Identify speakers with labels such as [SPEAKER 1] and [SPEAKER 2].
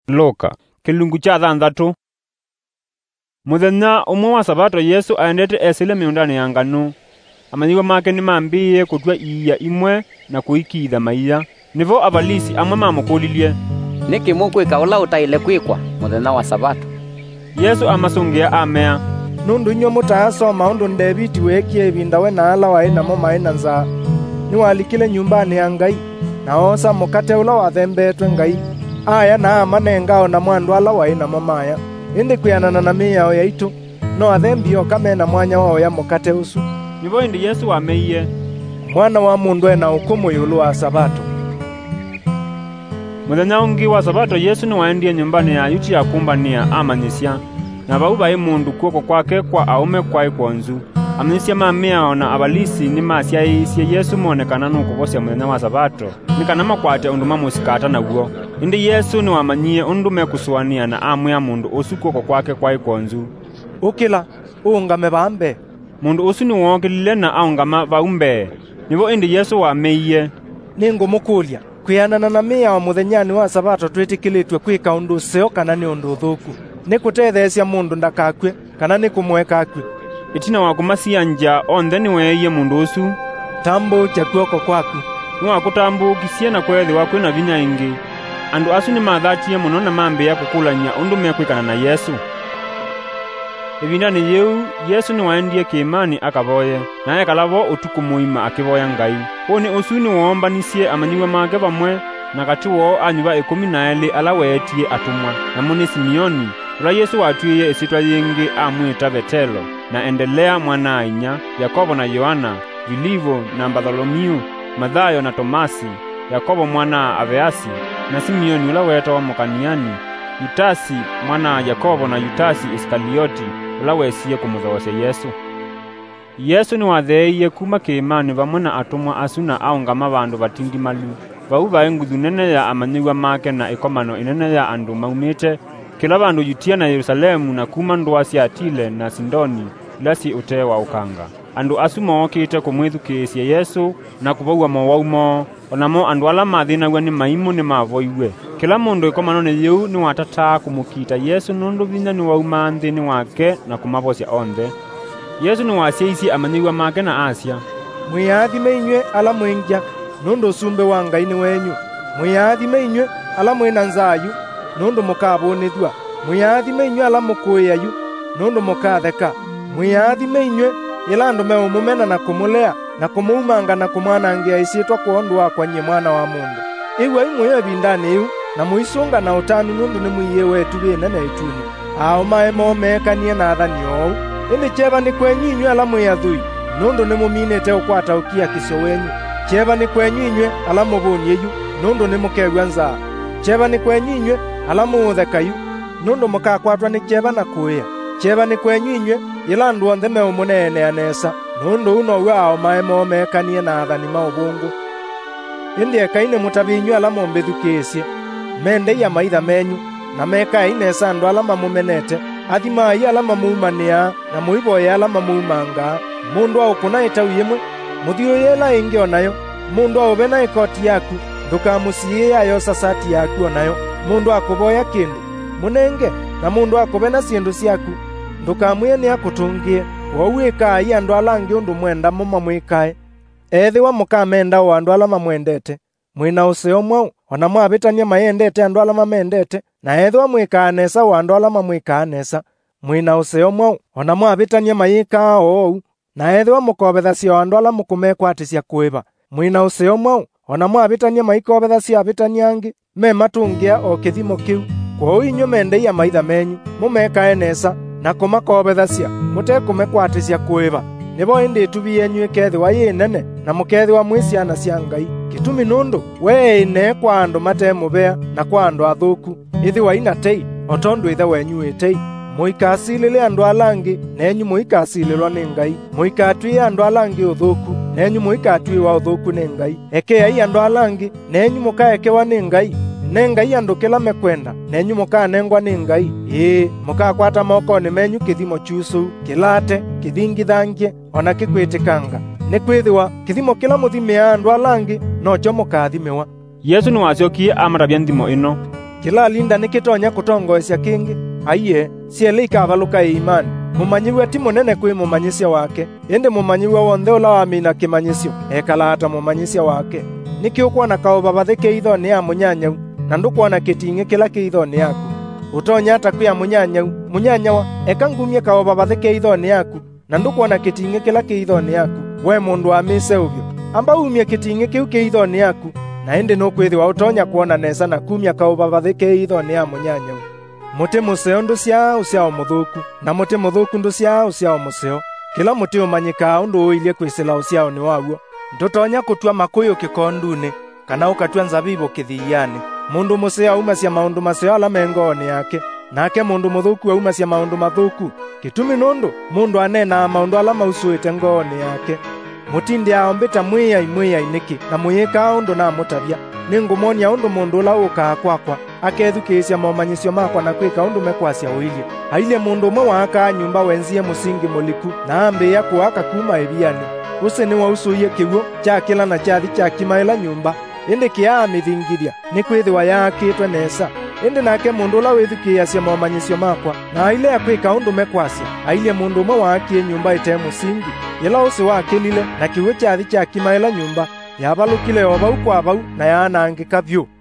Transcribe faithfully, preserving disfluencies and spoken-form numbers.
[SPEAKER 1] Luka kilungu cha thanthatu. Muthenya umwe wa sabato Yesu aendete esile miundani ya ngano. Amanyiwa make ni mambiye kutwa iya imwe na kuikitha maiya. Nivo abalisi amwe mamukulilie,
[SPEAKER 2] niki mukwika ula utaile kwikwa muthenya wa sabato?
[SPEAKER 1] Yesu amasungia amea,
[SPEAKER 3] nundu nyo mutasoma undu David wekie ibinda we na ala wa ina moma ina nza. Ni walikile nyumbani ya Ngai na osa mukate ula wathembetwe Ngai. Aya na amanengao na mwandu ala wa ina moma ya. Indi kuyanana na miyao ya itu no athembio kamena mwanya wao ya mukate usu.
[SPEAKER 1] Nivo indi Yesu wameiye,
[SPEAKER 3] Mwana wa mundu ena ukumu yulu wa sabato.
[SPEAKER 1] Muthenya ungi wa sabato Yesu ni waendie nyumbani ya yuti ya kumbania amanyisya. Na bau bai mundu kuoko kwake kwa aume kwa ikonzu. Amanyisya mamia ona abalisi ni masya isye Yesu monekana nukuvosya muthenya wa sabato. Nikana makwate undu mamusikata na guo. Indi Yesu ni wamanyie undu mekusuania na amu ya mundu usu kuoko kwake kwa ikonzu.
[SPEAKER 3] Ukila, uungame bambe.
[SPEAKER 1] Mundu usu ni wongilile na aungama baumbe. Nivo indi Yesu wameiye,
[SPEAKER 3] Ningu mukulia. Kuyanana na mia wa muthenyani wa sabato twetikilitwe kwika undu useo kana ni undu uthuku. Ni kutethesya mundu ndakakwe kana ni kumweka akwe.
[SPEAKER 1] Itina wakumasiya nja onthe ni weiye mundu usu.
[SPEAKER 3] Tambu cha kuoko kwaku.
[SPEAKER 1] Ni wakutambukisye na kwethi wakwe na vinya ingi. Andu asu ni mathachie muno na mambe ya kukulanya undu mekwikana na Yesu. Ibindani yeu Yesu ni waendie kiimani akavoye, na ekalavo utuku muima akivoya Ngai. Oni usu ni wombanisye amanyiwa make bamwe na kati wo anyuva ikumi na eli ala weetie atumwa. Na muni Simioni, ula Yesu watuiye isitwa yingi amwita Betelo, na Endelea mwana ainya, Yakobo na Yohana, Vilivo na Bartholomiu, Mathayo na Tomasi, Yakobo mwana Aveasi, na Simioni ula weta wa Mokaniani, Yutasi mwana Yakobo na Yutasi Iskalioti ula wesiye kumuthosya Yesu. Yesu ni watheiye kuma kiimani vamwe na atumwa asu na aungama bandu batindimalu. Vau vai nguthu nene ya amanyiwa make na ikomano inene ya andu maumite kila bandu yutia na Yerusalemu na kuma ndwa cia Tile na Sindoni lasi ute wa ukanga. Andu asu mookite kumwithukisya Yesu na kuvaua mowaumo, onamo andu ala mathinagwa ni maimu ni mavoiwe. Kila mundu ikomano ni yeu ni watata kumukita Yesu nundu vinya ni wauma nthini wake na kumavosya onthe. Yesu ni wasyaisye amanyiwa make na asya,
[SPEAKER 3] Mwiyathime inywe ala mwingya nundu sumbe wa Ngai ni wenyu. Mwiyathime inywe ala mwina nzayu nundu mukabunithwa. Mwiyathime inywe ala mukuyayu nundu mukatheka. Mwiyathime inywe ila andu meumumena na kumulea na kumuumanga na kumwanangia isitwa kuondu wakwa nye mwana wa mundu. Iwe imwe bindani iu na muisunga na utanu nundu ni mwiye wetu bine na ituni. Ao mae momekanie na athani ou. Indi cheba ni kwenyu inywe ala mwiyathui nundu ni muminete ukwata ukia kisyo wenyu. Cheba ni kwenyu inywe ala mubunyeyu nundu ni mukegwa nzaa. Cheba ni kwenyu inywe ala muuthekayu nundu mukakwatwa ni cheba na kuya. Cheba ni kwenyu inywe ila andu onthe meumunene anesa nundu uno wao mae momekanie na athani maubungu. Indi ekaine mutabinywe ala mombithukisye mende ya maitha menyu na meka inesa andu ala mamumenete athimai ala mamuumania na muiboye ala mamuumanga. Mundu au kuna itau yimwe muthiuyela ingi onayo. Mundu au bena ikoti yaku ndukamusiye yayo sasati yaku onayo. Mundu akuboya kindu munenge na mundu akubena sindu syaku ndukamwiye ni akutungie. Wauika iya andu ala angi undu mwenda muma mwikae. Ethi wa mukamenda o andu ala mamwendete. Mwina useo mwau ona mwabitania mayendete andu ala mamendete, na ethi wa mwikanesa o andu ala mamwikanesa. Mwina useo mwau ona mwabitania mayika ou, na ethi wa mukobethasya o andu ala mukumekwatisya kuiba. Mwina useo mwau ona mwabitania maikobethasya abitania angi me matungia o kithimo kiu. Kwou inywe mendeiya maitha menyu mumekae nesa na kumakobethasya mutekumekwatisya kuiba. Nivo indi itubi yenyu ikethiwa yinene na mukethiwa mwisiana sya Ngai. Kitumi nundu wee ine kwa andu matemubea na kwa andu athuku ithiwa ina tei otondu ithe wenyu itei. Muikasilile andu alangi nenyu muikasililwa ni Ngai. Muikatwie andu alangi uthuku nenyu muikatwiwa uthuku ni Ngai. Ekeai andu alangi nenyu mukaekewa ni Ngai. Ne Ngai andu kila mekwenda nenyu mukanengwa ni Ngai. Ii mukakwata mokoni menyu kithimo chusu kilate kithingithangie ona kikwitikanga. Ni kwithiwa kithimo kila muthimia andu alangi nocho mukathimiwa.
[SPEAKER 1] Yesu ni wasyokie amaravya nthimo ino,
[SPEAKER 3] kila linda nikitonya kutongoesya kingi aiye siele ikavaluka imani. Mumanyiwa ti munene kwi mumanyisya wake, indi mumanyiwa wonthe ula wamina kimanyisyo ekala ata mumanyisya wake. Niki ukwona kaubaba keithoni ya munyanyau na ndukwona kiting'i kila kiithoni yaku? Utonya ata kwi ya munyanyau munyanyawa eka ngumie kaubaba keithoni yaku na ndukwona kiting'i kila kiithoni yaku? We mundu wa mise uvyo, amba umie kiting'i kiu kiithoni yaku na indi nukwithiwa utonya kuona nesa na kumia kaubaba keithoni ya munyanyau. Muti museo ndu ciao ciao muthuku, na muti muthuku ndu ciao ciao museo. Kila muti umanyikaa undu uilie kwisila uciao ni waguo. Ndutonya kutua makuyu kikonduni kana ukatua nzabibu kithiiani. Mundu museo aumacia maundu maseo ala mengoni yake, nake mundu muthuku aumacia maundu mathuku. Kitumi nundu mundu anena maundu ala mausuite ngoni yake. Mutindi aombita mwiyai mwiyai niki na muyika undu na mutavya. Ningumonia undu mundu ula ukaa kwakwa akethukisya momanyisyo makwa na kwika undu mekwasya uilye. Aile mundu umwe waaka nyumba wenzie musingi muliku na ambiya kuaka kuma ebiani. Use ni wausuye kiwo cha kila na chathi cha kimaila nyumba, indi kia mithingithia ni kwithiwa yaakitwe nesa. Indi nake mundu ula withukiyasya momanyisyo makwa na aile akwika undu mekwasya, aile mundu umwe waakie nyumba ite musingi, ila usi wakilile na kiwo chathi cha kimaila nyumba yabalukile o bau kwa bau na yanangika vyu.